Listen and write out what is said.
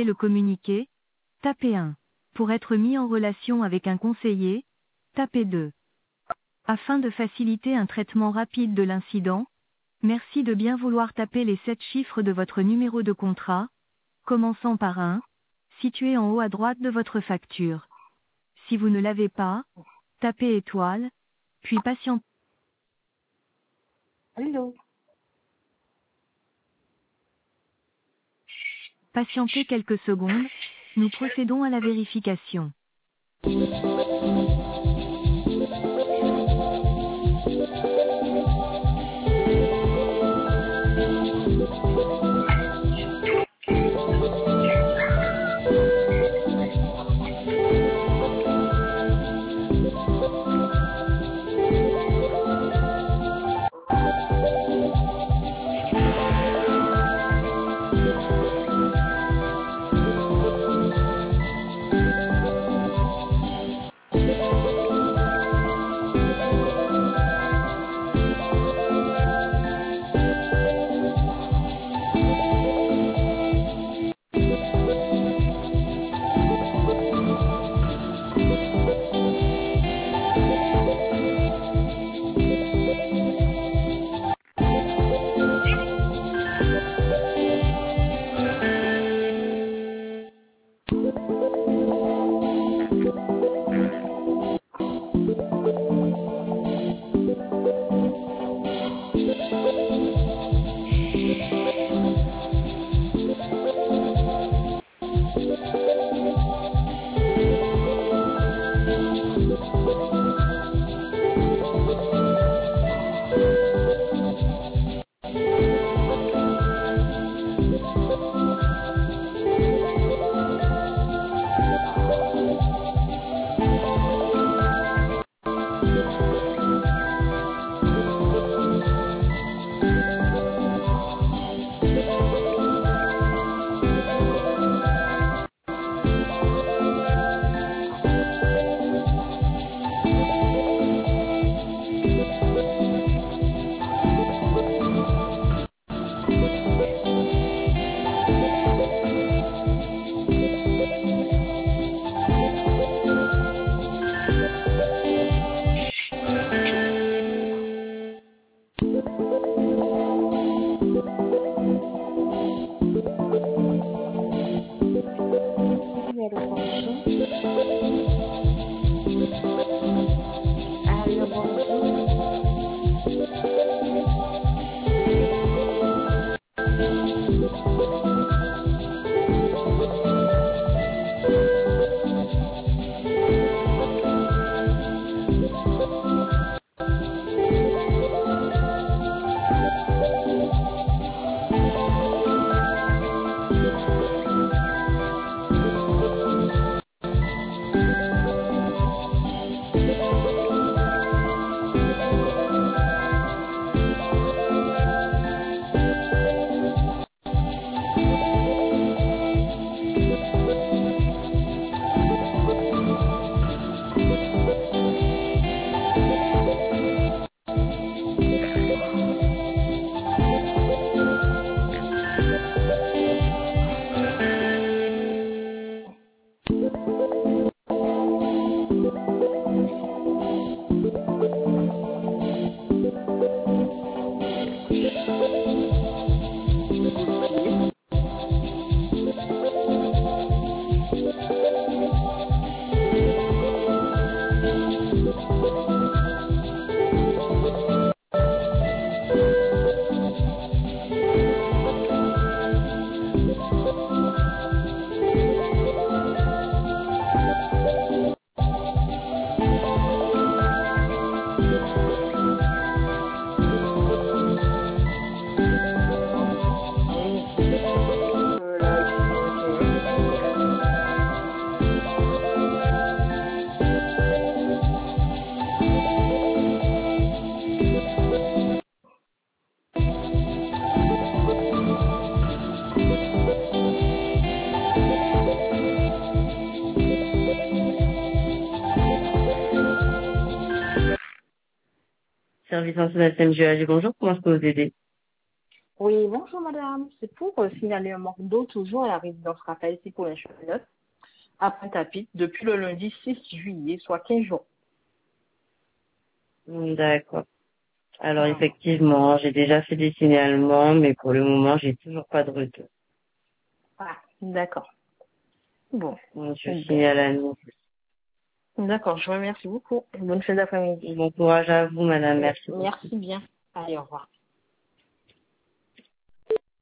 souhaitez le communiquer, tapez 1. Pour être mis en relation avec un conseiller, tapez 2. Afin de faciliter un traitement rapide de l'incident, merci de bien vouloir taper les 7 chiffres de votre numéro de contrat, commençant par 1, situé en haut à droite de votre facture. Si vous ne l'avez pas, tapez étoile, puis patientez. Allô? Patientez quelques secondes, nous procédons à la vérification. Numéro bonjour. Allô, bonjour. Service international SMGAG, bonjour, comment je peux vous aider? Oui, bonjour madame. C'est pour signaler un manque d'eau toujours à la résidence Raphaël ici pour les Neuf à Pointe-à-Pitre depuis le lundi 6 juillet, soit 15 jours. D'accord. Alors Voilà. effectivement, j'ai déjà fait des signalements, mais pour le moment, j'ai toujours pas de retour. Ah, d'accord. Bon. Donc, je Ben, signale à nous. d'accord, je vous remercie beaucoup. Bonne fin d'après-midi. Bon courage à vous, madame. Merci beaucoup. Merci bien. Allez, au revoir.